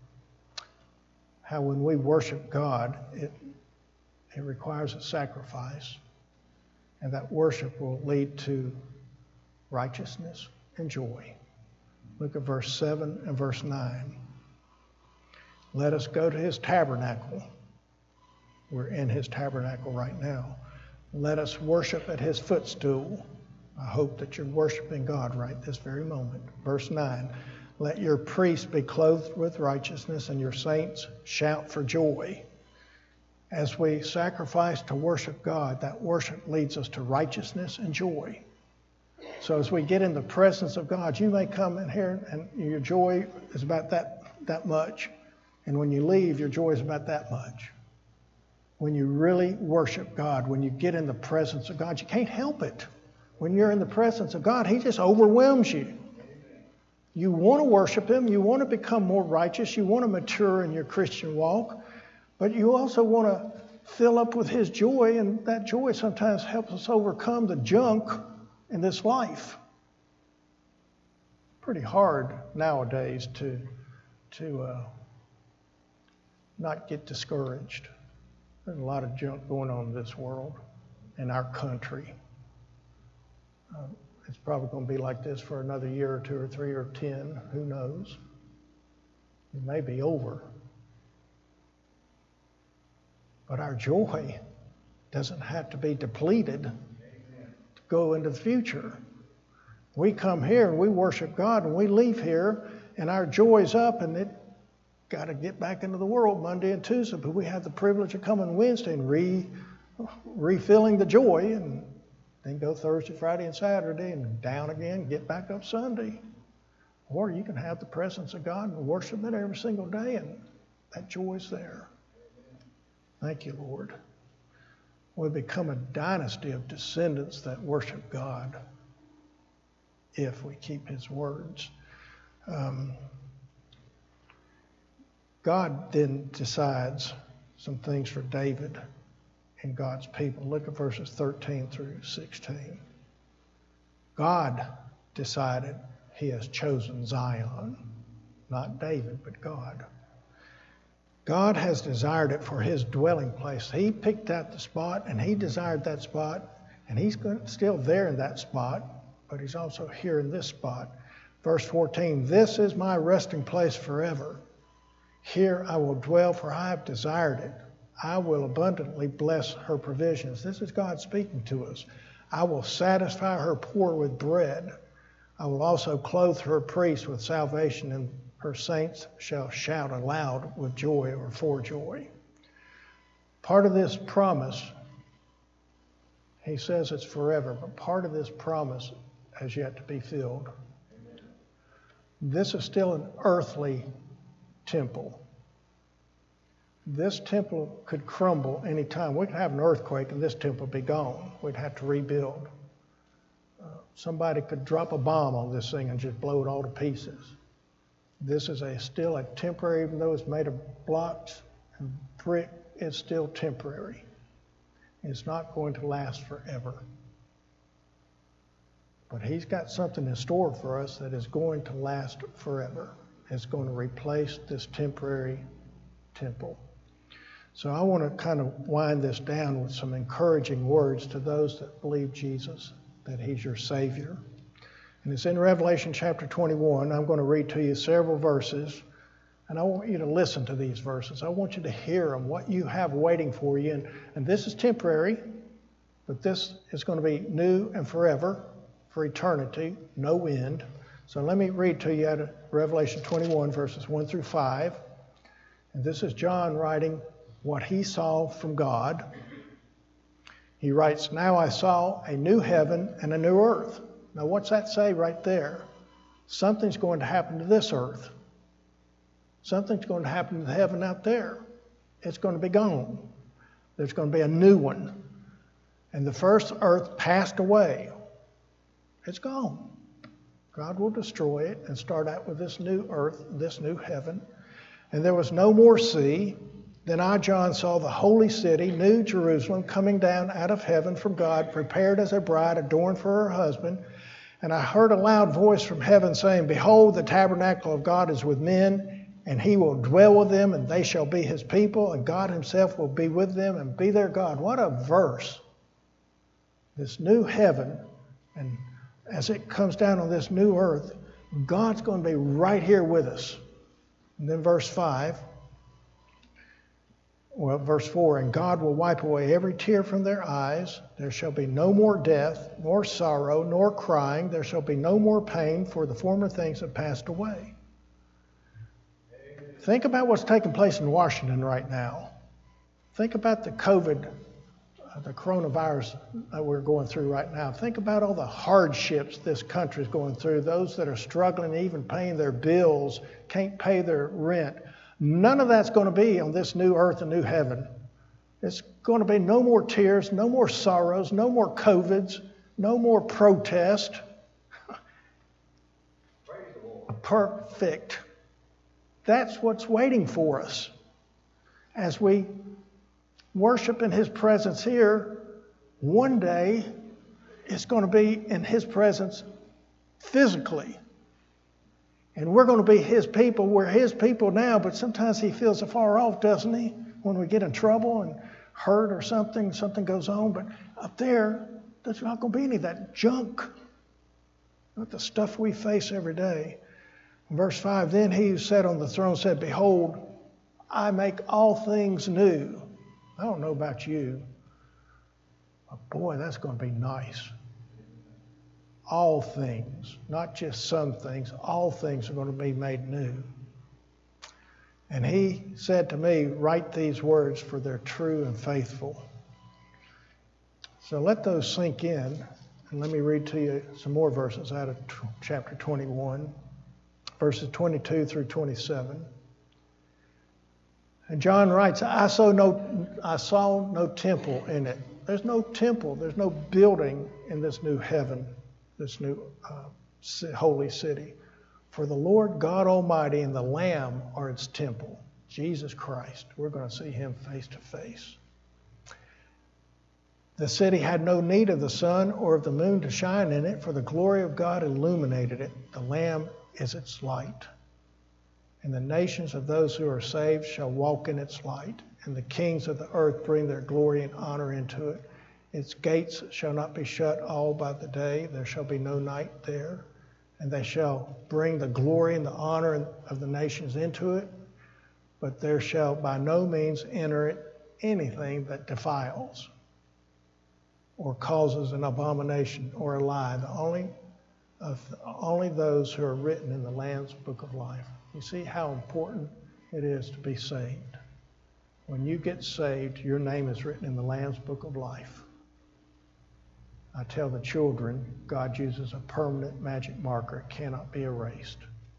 how when we worship God, it It requires a sacrifice, and that worship will lead to righteousness and joy. Look at verse seven and verse nine. Let us go to his tabernacle. We're in his tabernacle right now. Let us worship at his footstool. I hope that you're worshiping God right this very moment. Verse nine. Let your priests be clothed with righteousness, and your saints shout for joy. As we sacrifice to worship God, that worship leads us to righteousness and joy. So as we get in the presence of God, you may come in here and your joy is about that, that much. And when you leave, your joy is about that much. When you really worship God, when you get in the presence of God, you can't help it. When you're in the presence of God, he just overwhelms you. You want to worship him. You want to become more righteous. You want to mature in your Christian walk. But you also want to fill up with his joy, and that joy sometimes helps us overcome the junk in this life. Pretty hard nowadays to, to uh, not get discouraged. There's a lot of junk going on in this world, in our country. Uh, it's probably going to be like this for another year or two or three or ten. Who knows? It may be over. But our joy doesn't have to be depleted to go into the future. We come here and we worship God, and we leave here and our joy's up, and it got to get back into the world Monday and Tuesday. But we have the privilege of coming Wednesday and re, refilling the joy, and then go Thursday, Friday, and Saturday, and down again, get back up Sunday. Or you can have the presence of God and worship it every single day, and that joy's there. Thank you, Lord. We become a dynasty of descendants that worship God if we keep his words. Um, God then decides some things for David and God's people. Look at verses thirteen through sixteen. God decided he has chosen Zion, not David, but God. God has desired it for his dwelling place. He picked out the spot, and he desired that spot, and he's still there in that spot, but he's also here in this spot. Verse fourteen, this is my resting place forever. Here I will dwell, for I have desired it. I will abundantly bless her provisions. This is God speaking to us. I will satisfy her poor with bread. I will also clothe her priests with salvation, and her saints shall shout aloud with joy or for joy. Part of this promise, he says it's forever, but part of this promise has yet to be filled. This is still an earthly temple. This temple could crumble any time. We could have an earthquake and this temple would be gone. We'd have to rebuild. Uh, somebody could drop a bomb on this thing and just blow it all to pieces. This is a still a temporary, even though it's made of blocks and brick, it's still temporary. It's not going to last forever. But he's got something in store for us that is going to last forever. It's going to replace this temporary temple. So I want to kind of wind this down with some encouraging words to those that believe Jesus, that he's your Savior. And it's in Revelation chapter twenty-one. I'm going to read to you several verses, and I want you to listen to these verses. I want you to hear them, what you have waiting for you. And, and this is temporary, but this is going to be new and forever, for eternity, no end. So let me read to you out of Revelation twenty-one, verses one through five. And this is John writing what he saw from God. He writes, now I saw a new heaven and a new earth. Now what's that say right there? Something's going to happen to this earth. Something's going to happen to the heaven out there. It's going to be gone. There's going to be a new one. And the first earth passed away. It's gone. God will destroy it and start out with this new earth, this new heaven. And there was no more sea. Then I, John, saw the holy city, New Jerusalem, coming down out of heaven from God, prepared as a bride adorned for her husband. And I heard a loud voice from heaven saying, behold, the tabernacle of God is with men, and he will dwell with them, and they shall be his people, and God himself will be with them and be their God. What a verse. This new heaven, and as it comes down on this new earth, God's going to be right here with us. And then verse five, well, verse four, and God will wipe away every tear from their eyes. There shall be no more death, nor sorrow, nor crying. There shall be no more pain, for the former things have passed away. Amen. Think about what's taking place in Washington right now. Think about the COVID, uh, the coronavirus that we're going through right now. Think about all the hardships this country is going through. Those that are struggling, even paying their bills, can't pay their rent. None of that's going to be on this new earth and new heaven. It's going to be no more tears, no more sorrows, no more COVIDs, no more protest. Perfect. That's what's waiting for us. As we worship in his presence here, one day it's going to be in his presence physically. And we're going to be his people. We're his people now, but sometimes he feels afar off, doesn't he? When we get in trouble and hurt or something, something goes on. But up there, there's not going to be any of that junk. Not the stuff we face every day. In verse five, then he who sat on the throne said, behold, I make all things new. I don't know about you, but boy, that's going to be nice. All things, not just some things, all things are going to be made new. And he said to me, write these words, for they're true and faithful. So let those sink in, and let me read to you some more verses out of chapter twenty-one, verses twenty-two through twenty-seven. And John writes, I saw no, I saw no temple in it. There's no temple, there's no building in this new heaven, this new uh, holy city. For the Lord God Almighty and the Lamb are its temple, Jesus Christ. We're going to see him face to face. The city had no need of the sun or of the moon to shine in it, for the glory of God illuminated it. The Lamb is its light. And the nations of those who are saved shall walk in its light, and the kings of the earth bring their glory and honor into it. Its gates shall not be shut all by the day. There shall be no night there. and they shall bring the glory and the honor of the nations into it, but there shall by no means enter it anything that defiles or causes an abomination or a lie. The only, of, only those who are written in the Lamb's book of life. You see how important it is to be saved. When you get saved, your name is written in the Lamb's book of life. I tell the children, God uses a permanent magic marker. It cannot be erased.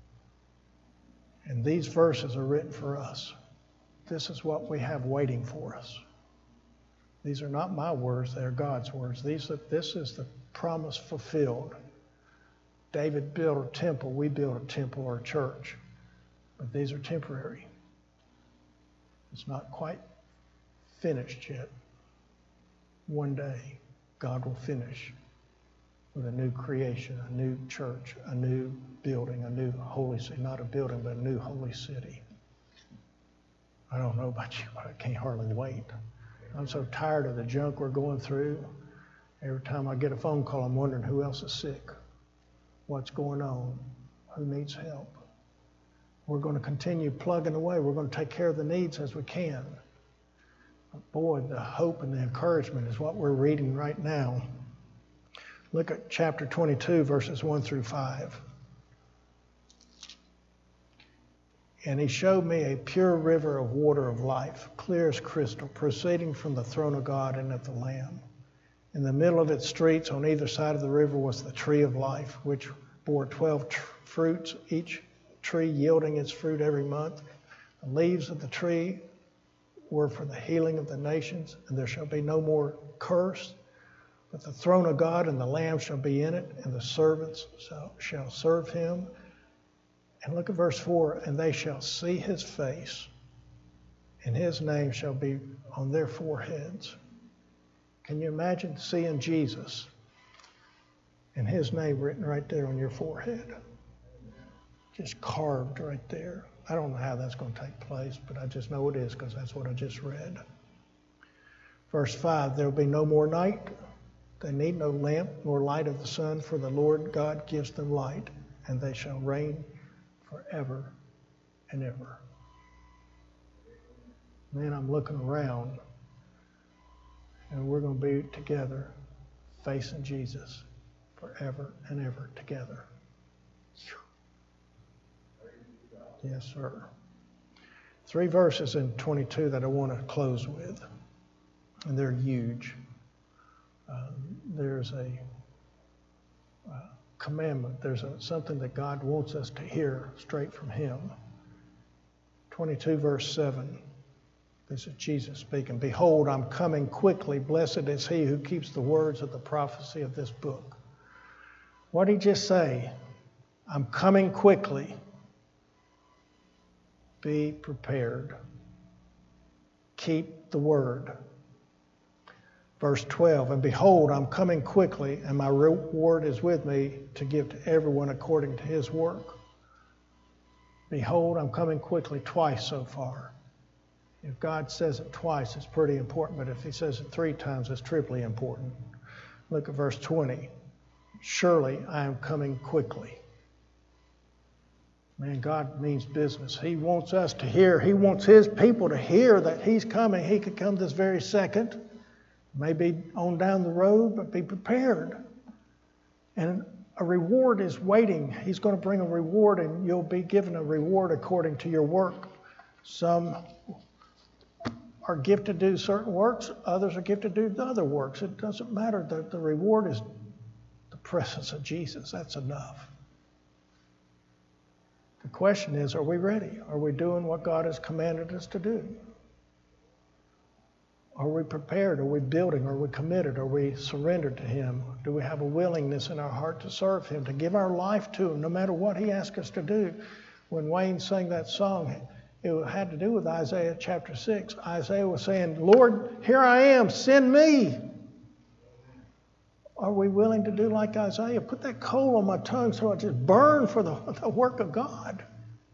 And these verses are written for us. This is what we have waiting for us. These are not my words, they are God's words. These are, this is the promise fulfilled. David built a temple, we built a temple or a church. But these are temporary. It's not quite finished yet. One day, God will finish with a new creation, a new church, a new building, a new holy city. Not a building, but a new holy city. I don't know about you, but I can't hardly wait. I'm so tired of the junk we're going through. Every time I get a phone call, I'm wondering who else is sick, what's going on, who needs help. We're going to continue plugging away. We're going to take care of the needs as we can. But boy, the hope and the encouragement is what we're reading right now. Look at chapter twenty-two, verses one through five. And he showed me a pure river of water of life, clear as crystal, proceeding from the throne of God and of the Lamb. In the middle of its streets, on either side of the river, was the tree of life, which bore twelve tr- fruits, each tree yielding its fruit every month. The leaves of the tree were for the healing of the nations, and there shall be no more curse. But the throne of God and the Lamb shall be in it, and the servants shall, shall serve him. And look at verse four, and they shall see his face, and his name shall be on their foreheads. Can you imagine seeing Jesus and his name written right there on your forehead? Just carved right there. I don't know how that's going to take place, but I just know it is because that's what I just read. Verse five, there will be no more night. They need no lamp nor light of the sun, for the Lord God gives them light, and they shall reign forever and ever. Man, I'm looking around, and we're going to be together facing Jesus forever and ever together. Yes, sir. Three verses in twenty-two that I want to close with, and they're huge. Um, there's a uh, commandment. There's a, something that God wants us to hear straight from him. twenty-two verse seven. This is Jesus speaking. Behold, I'm coming quickly. Blessed is he who keeps the words of the prophecy of this book. What did he just say? I'm coming quickly. Be prepared. Keep the word. Verse twelve, and behold, I'm coming quickly, and my reward is with me to give to everyone according to his work. Behold, I'm coming quickly, twice so far. If God says it twice, it's pretty important, but if he says it three times, it's triply important. Look at verse twenty. Surely I am coming quickly. Man, God means business. He wants us to hear. He wants his people to hear that he's coming. He could come this very second. Maybe on down the road, but be prepared. And a reward is waiting. He's going to bring a reward, and you'll be given a reward according to your work. Some are gifted to do certain works. Others are gifted to do other works. It doesn't matter. The, the reward is the presence of Jesus. That's enough. The question is, are we ready? Are we doing what God has commanded us to do? Are we prepared? Are we building? Are we committed? Are we surrendered to him? Do we have a willingness in our heart to serve him, to give our life to him, no matter what he asks us to do? When Wayne sang that song, it had to do with Isaiah chapter six. Isaiah was saying, Lord, here I am, send me. Are we willing to do like Isaiah? Put that coal on my tongue so I just burn for the, the work of God.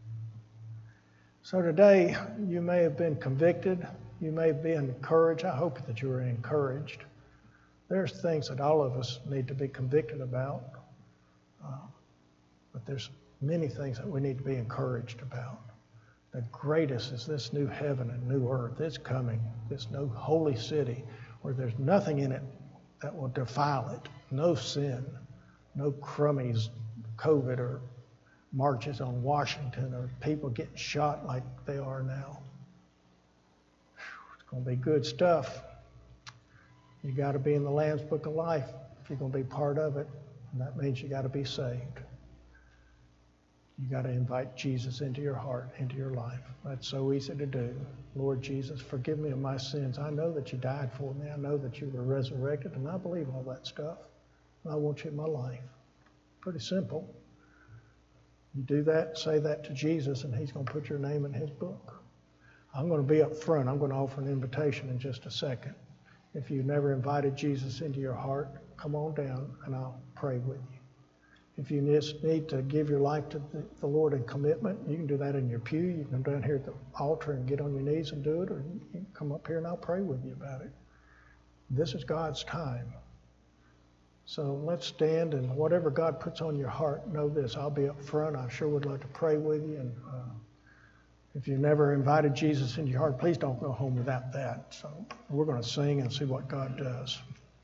So today, you may have been convicted. You may be encouraged. I hope that you are encouraged. There's things that all of us need to be convicted about. Uh, there's many things that we need to be encouraged about. The greatest is this new heaven and new earth. It's coming, this new holy city where there's nothing in it that will defile it. No sin, no crummies, COVID or marches on Washington or people getting shot like they are now. It's going to be good stuff. You got to be in the Lamb's Book of Life if you're going to be part of it, and that means you got to be saved. You got to invite Jesus into your heart, into your life. That's so easy to do. Lord Jesus, forgive me of my sins. I know that you died for me. I know that you were resurrected, and I believe all that stuff. I want you in my life. Pretty simple. You do that, say that to Jesus, and he's going to put your name in his book. I'm going to be up front. I'm going to offer an invitation in just a second. If you've never invited Jesus into your heart, come on down, and I'll pray with you. If you just need to give your life to the Lord in commitment, you can do that in your pew. You can come down here at the altar and get on your knees and do it, or you can come up here and I'll pray with you about it. This is God's time. So let's stand, and whatever God puts on your heart, know this. I'll be up front. I sure would like to pray with you. And uh, if you've never invited Jesus into your heart, please don't go home without that. So we're going to sing and see what God does.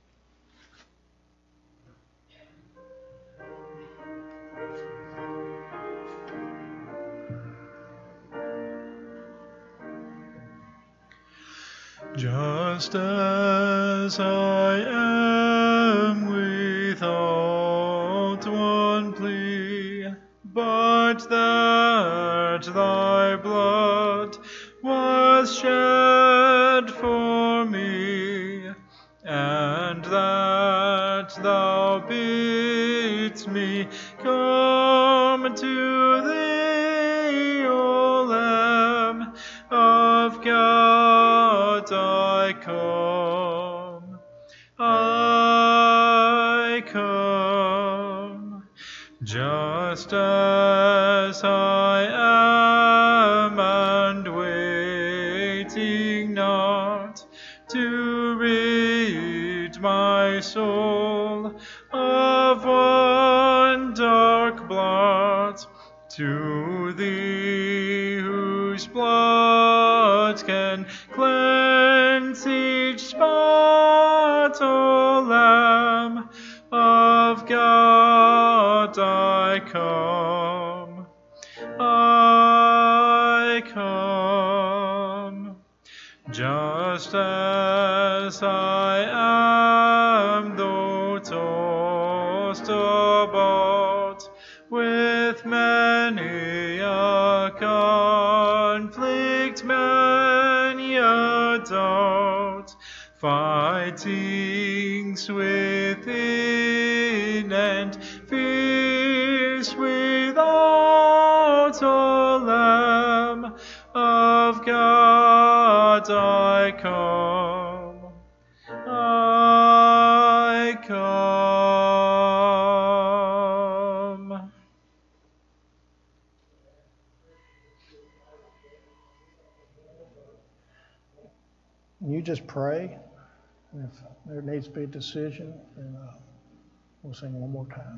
Just as I am without one plea, but that thy blood was shed for me, and that thou bidst me come to thee, O Lamb of God. I come, I come, just as I am, and waiting not to rid my soul of one dark blot, to thee whose blood can cleanse each spot, O Lamb of God, I come, I come, just as I am, though tossed about with many a conflict, many a doubt, fightings within and fears without, O Lamb of God, I come, I come. You just pray, and if there needs to be a decision, then uh, we'll sing one more time.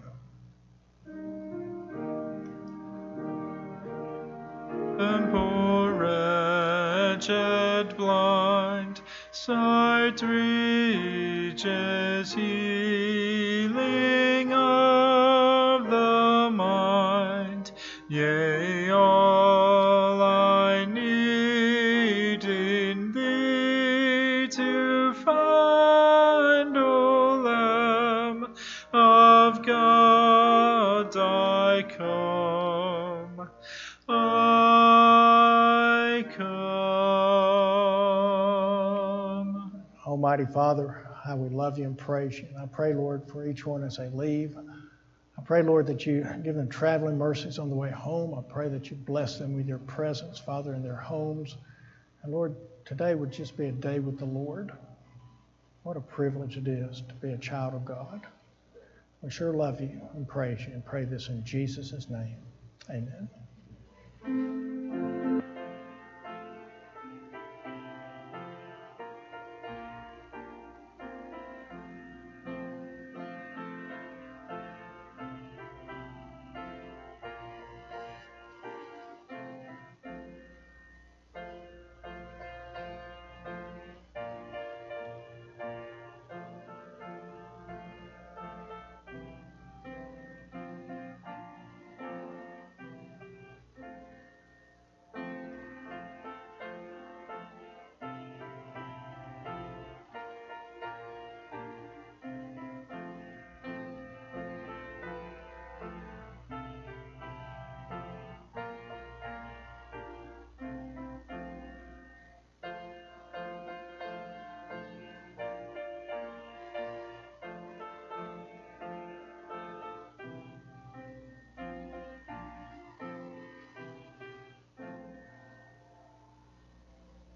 And poor wretched blind, sight reaches healing of the mind, yea, all I need in thee to find, O Lamb of God, I come, I come. Almighty Father, how we love you and praise you. And I pray, Lord, for each one as they leave. I pray, Lord, that you give them traveling mercies on the way home. I pray that you bless them with your presence, Father, in their homes. And Lord, today would just be a day with the Lord. What a privilege it is to be a child of God. We sure love you and praise you, and pray this in Jesus' name. Amen.